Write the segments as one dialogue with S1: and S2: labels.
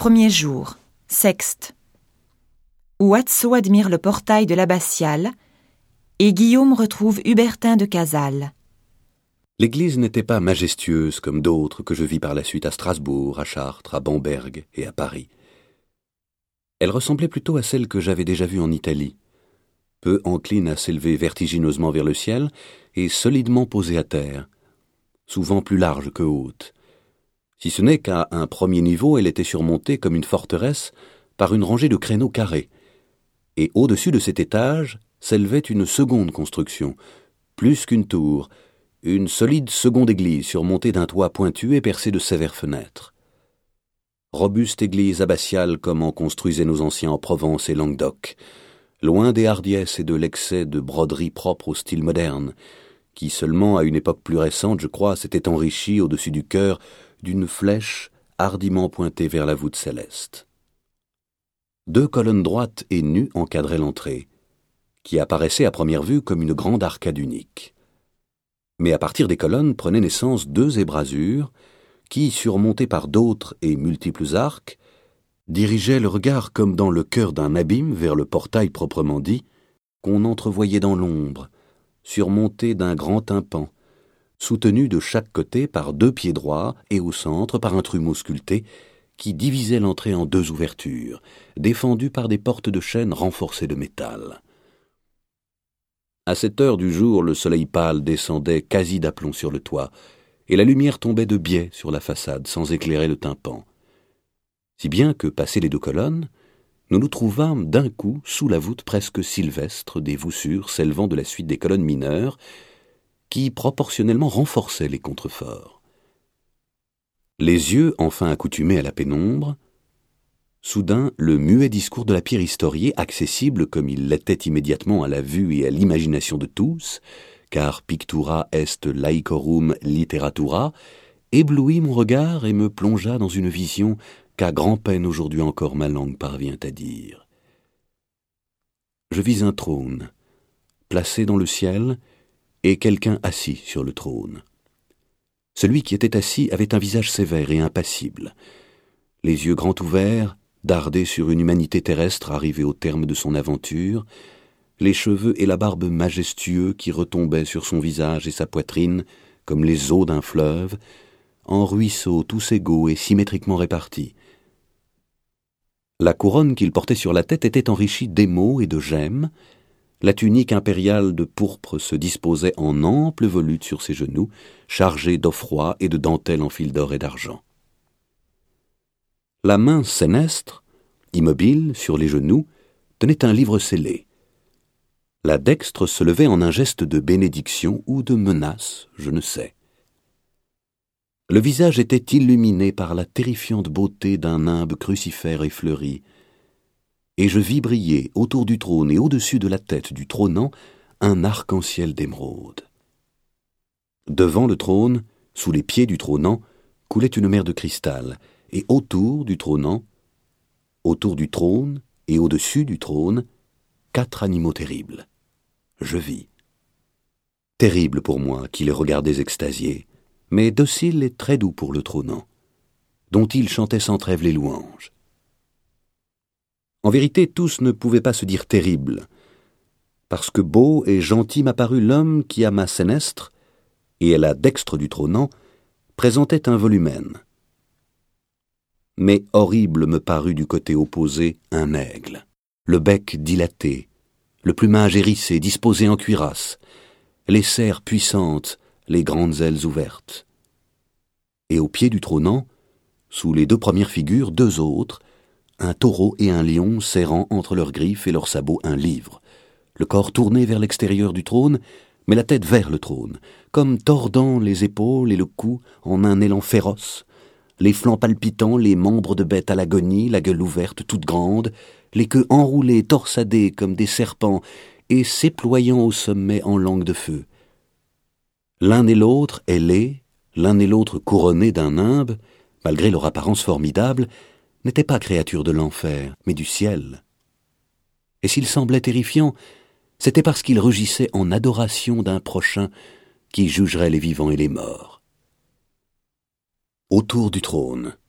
S1: Premier jour, sexte, où Atso admire le portail de l'abbatiale et Guillaume retrouve Hubertin de Cazales.
S2: L'église n'était pas majestueuse comme d'autres que je vis par la suite à Strasbourg, à Chartres, à Bamberg et à Paris. Elle ressemblait plutôt à celle que j'avais déjà vue en Italie, peu encline à s'élever vertigineusement vers le ciel et solidement posée à terre, souvent plus large que haute. Si ce n'est qu'à un premier niveau, elle était surmontée comme une forteresse par une rangée de créneaux carrés, et au-dessus de cet étage s'élevait une seconde construction, plus qu'une tour, une solide seconde église surmontée d'un toit pointu et percé de sévères fenêtres. Robuste église abbatiale comme en construisaient nos anciens en Provence et Languedoc, loin des hardiesses et de l'excès de broderie propre au style moderne, qui seulement à une époque plus récente, je crois, s'était enrichi au-dessus du chœur d'une flèche hardiment pointée vers la voûte céleste. 2 colonnes droites et nues encadraient l'entrée, qui apparaissait à première vue comme une grande arcade unique. Mais à partir des colonnes prenaient naissance 2 ébrasures qui, surmontées par d'autres et multiples arcs, dirigeaient le regard comme dans le cœur d'un abîme vers le portail proprement dit, qu'on entrevoyait dans l'ombre, surmonté d'un grand tympan, soutenu de chaque côté par 2 pieds droits et au centre par un trumeau sculpté qui divisait l'entrée en 2 ouvertures, défendues par des portes de chêne renforcées de métal. À cette heure du jour, le soleil pâle descendait quasi d'aplomb sur le toit, et la lumière tombait de biais sur la façade sans éclairer le tympan. Si bien que, passées les 2 colonnes, nous nous trouvâmes d'un coup sous la voûte presque sylvestre des voussures s'élevant de la suite des colonnes mineures, qui proportionnellement renforçaient les contreforts. Les yeux enfin accoutumés à la pénombre, soudain le muet discours de la pierre historiée, accessible comme il l'était immédiatement à la vue et à l'imagination de tous, car pictura est laecorum literatura, éblouit mon regard et me plongea dans une vision qu'à grand-peine aujourd'hui encore ma langue parvient à dire. Je vis un trône, placé dans le ciel, et quelqu'un assis sur le trône. Celui qui était assis avait un visage sévère et impassible, les yeux grands ouverts, dardés sur une humanité terrestre arrivée au terme de son aventure, les cheveux et la barbe majestueux qui retombaient sur son visage et sa poitrine comme les eaux d'un fleuve, en ruisseaux tous égaux et symétriquement répartis. La couronne qu'il portait sur la tête était enrichie d'émaux et de gemmes. La tunique impériale de pourpre se disposait en ample volute sur ses genoux, chargée d'offrois et de dentelles en fil d'or et d'argent. La main sénestre, immobile sur les genoux, tenait un livre scellé. La dextre se levait en un geste de bénédiction ou de menace, je ne sais. Le visage était illuminé par la terrifiante beauté d'un nimbe crucifère effleuri, et je vis briller autour du trône et au-dessus de la tête du trônant un arc-en-ciel d'émeraude. Devant le trône, sous les pieds du trônant, coulait une mer de cristal, et autour du trônant, autour du trône et au-dessus du trône, 4 animaux terribles. Je vis. Terribles pour moi qui les regardais extasiés, mais dociles et très doux pour le trônant, dont il chantait sans trêve les louanges. En vérité, tous ne pouvaient pas se dire terribles, parce que beau et gentil m'apparut l'homme qui, à ma sénestre, et à la dextre du trônant, présentait un volumen. Mais horrible me parut du côté opposé un aigle, le bec dilaté, le plumage hérissé, disposé en cuirasse, les serres puissantes, les grandes ailes ouvertes. Et au pied du trônant, sous les 2 premières figures, 2 autres, un taureau et un lion serrant entre leurs griffes et leurs sabots un livre, le corps tourné vers l'extérieur du trône, mais la tête vers le trône, comme tordant les épaules et le cou en un élan féroce, les flancs palpitants, les membres de bête à l'agonie, la gueule ouverte toute grande, les queues enroulées, torsadées comme des serpents, et s'éployant au sommet en langue de feu. L'un et l'autre ailés, l'un et l'autre couronnés d'un nimbe, malgré leur apparence formidable, n'étaient pas créatures de l'enfer, mais du ciel. Et s'ils semblaient terrifiants, c'était parce qu'ils rugissaient en adoration d'un prochain qui jugerait les vivants et les morts. Autour du trône,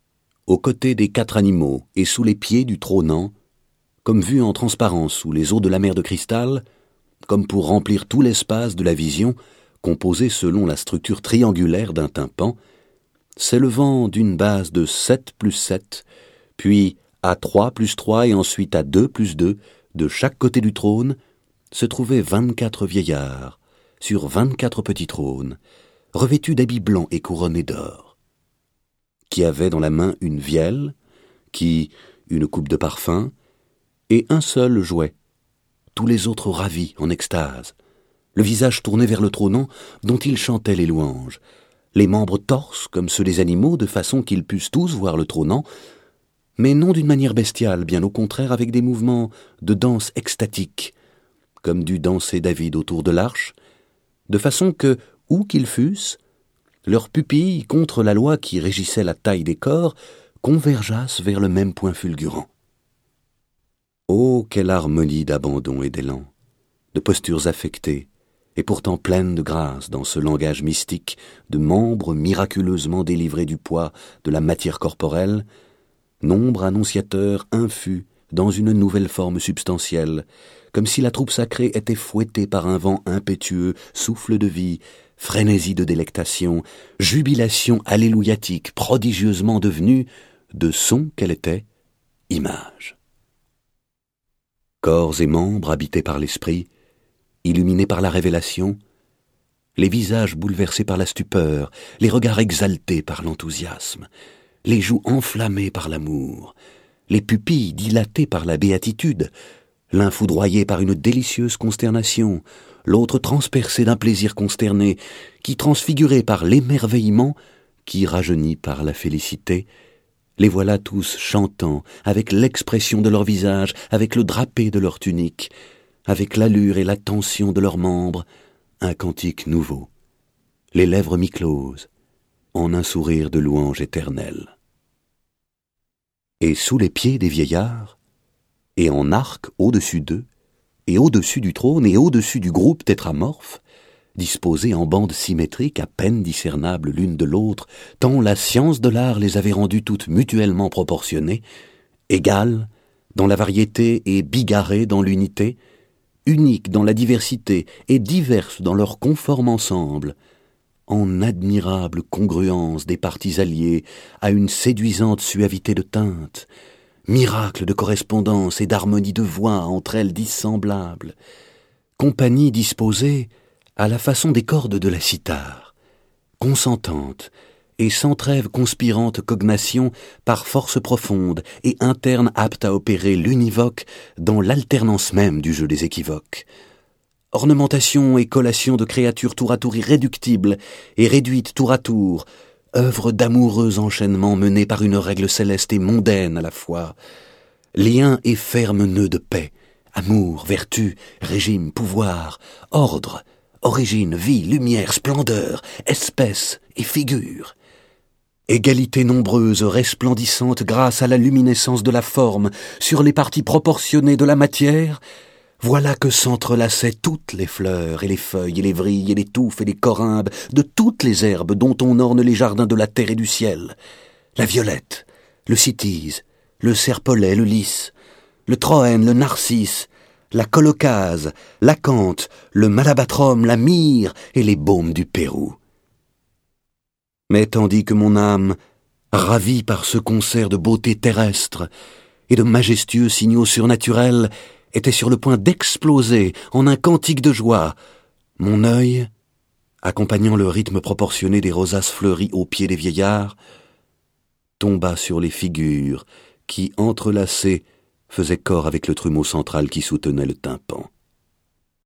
S2: aux côtés des 4 animaux et sous les pieds du trônant, comme vu en transparence sous les eaux de la mer de cristal, comme pour remplir tout l'espace de la vision, composé selon la structure triangulaire d'un tympan, s'élevant d'une base de 7 plus 7, puis à 3 plus 3 et ensuite à 2 plus 2, de chaque côté du trône, se trouvaient 24 vieillards, sur 24 petits trônes, revêtus d'habits blancs et couronnés d'or, qui avaient dans la main une vielle, qui une coupe de parfum, et un seul jouet, tous les autres ravis en extase, le visage tourné vers le trônant dont ils chantaient les louanges, les membres torses comme ceux des animaux de façon qu'ils pussent tous voir le trônant, mais non d'une manière bestiale, bien au contraire avec des mouvements de danse extatique, comme dut danser David autour de l'arche, de façon que, où qu'ils fussent, leurs pupilles, contre la loi qui régissait la taille des corps, convergeassent vers le même point fulgurant. Oh, quelle harmonie d'abandon et d'élan, de postures affectées, et pourtant pleines de grâce dans ce langage mystique de membres miraculeusement délivrés du poids de la matière corporelle, nombre annonciateur infus dans une nouvelle forme substantielle, comme si la troupe sacrée était fouettée par un vent impétueux, souffle de vie, frénésie de délectation, jubilation alléluiatique prodigieusement devenue, de son qu'elle était, image. Corps et membres habités par l'esprit, illuminés par la révélation, les visages bouleversés par la stupeur, les regards exaltés par l'enthousiasme, les joues enflammées par l'amour, les pupilles dilatées par la béatitude, l'un foudroyé par une délicieuse consternation, l'autre transpercé d'un plaisir consterné, qui transfiguré par l'émerveillement, qui rajeunit par la félicité, les voilà tous chantant, avec l'expression de leur visage, avec le drapé de leur tunique, avec l'allure et la tension de leurs membres, un cantique nouveau, les lèvres mi-closes, en un sourire de louange éternelle. Et sous les pieds des vieillards, et en arc au-dessus d'eux, et au-dessus du trône, et au-dessus du groupe tétramorphe, disposés en bandes symétriques à peine discernables l'une de l'autre, tant la science de l'art les avait rendues toutes mutuellement proportionnées, égales dans la variété et bigarrées dans l'unité, uniques dans la diversité et diverses dans leur conforme ensemble, en admirable congruence des parties alliées à une séduisante suavité de teinte, miracle de correspondance et d'harmonie de voix entre elles dissemblables, compagnie disposée à la façon des cordes de la cithare, consentante et sans trêve conspirante cognation par force profonde et interne apte à opérer l'univoque dans l'alternance même du jeu des équivoques. Ornementation et collation de créatures tour à tour irréductibles et réduites tour à tour, œuvre d'amoureux enchaînements menés par une règle céleste et mondaine à la fois, lien et ferme nœud de paix, amour, vertu, régime, pouvoir, ordre, origine, vie, lumière, splendeur, espèce et figure. Égalité nombreuse, resplendissante grâce à la luminescence de la forme sur les parties proportionnées de la matière, voilà que s'entrelaçaient toutes les fleurs et les feuilles et les vrilles et les touffes et les corymbes de toutes les herbes dont on orne les jardins de la terre et du ciel. La violette, le cytise, le serpolet, le lys, le troène, le narcisse, la colocase, l'acanthe, le malabatrum, la myrrhe et les baumes du Pérou. Mais tandis que mon âme, ravie par ce concert de beauté terrestre et de majestueux signaux surnaturels, était sur le point d'exploser en un cantique de joie, mon œil, accompagnant le rythme proportionné des rosaces fleuries aux pieds des vieillards, tomba sur les figures qui, entrelacées, faisaient corps avec le trumeau central qui soutenait le tympan.